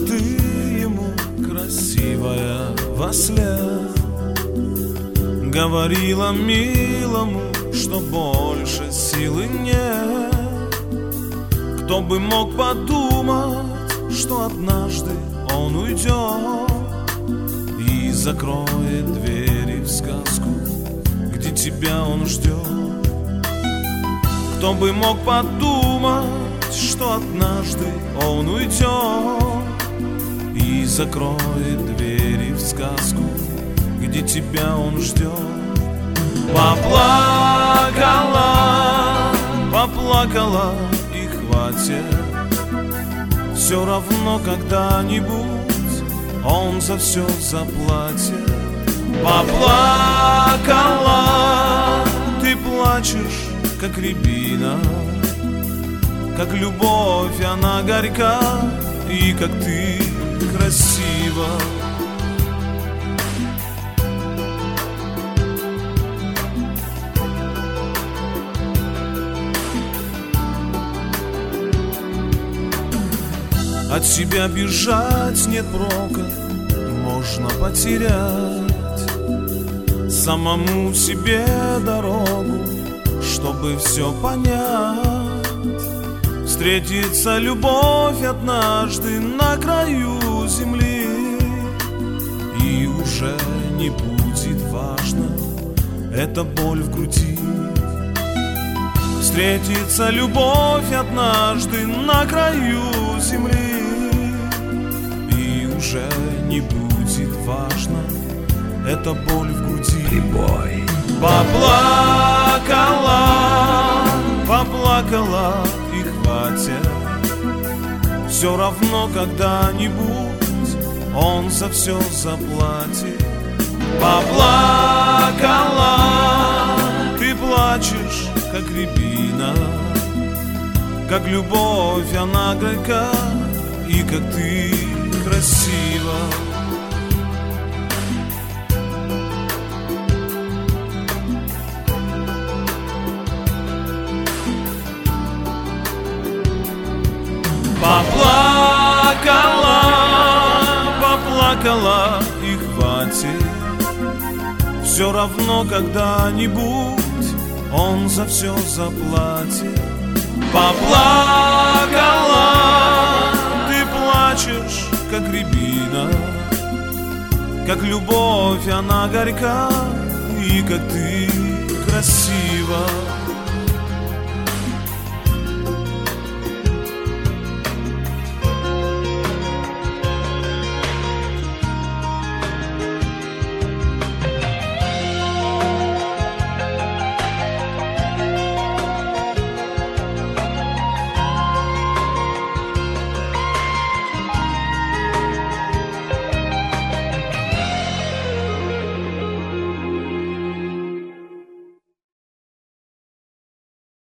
ты ему, красивая во сне. Говорила милому, что больше силы нет. Кто бы мог подумать, что однажды он уйдет и закроет двери в сказку, где тебя он ждет. Кто бы мог подумать, что однажды он уйдет и закроет двери в сказку, где тебя он ждет. Поплакала, поплакала и хватит. Все равно когда-нибудь он за все заплатит. Поплакала, ты плачешь, как рябина, как любовь она горька, и как ты красива. От себя бежать нет прока, можно потерять самому себе дорогу, чтобы все понять. Встретится любовь однажды на краю земли, и уже не будет важно эта боль в груди. Встретится любовь однажды на краю земли, и уже не будет важно эта боль в груди. Прибой. Поплакала, поплакала и хватит. Все равно когда-нибудь он за все заплатит. Поплакала, ты плачешь, как рябина, как любовь она горька, и как ты красива. Поплакала, поплакала и хватит. Все равно когда-нибудь он за все заплатит. Поплакала, ты плачешь, как рябина, как любовь она горька, и как ты красива.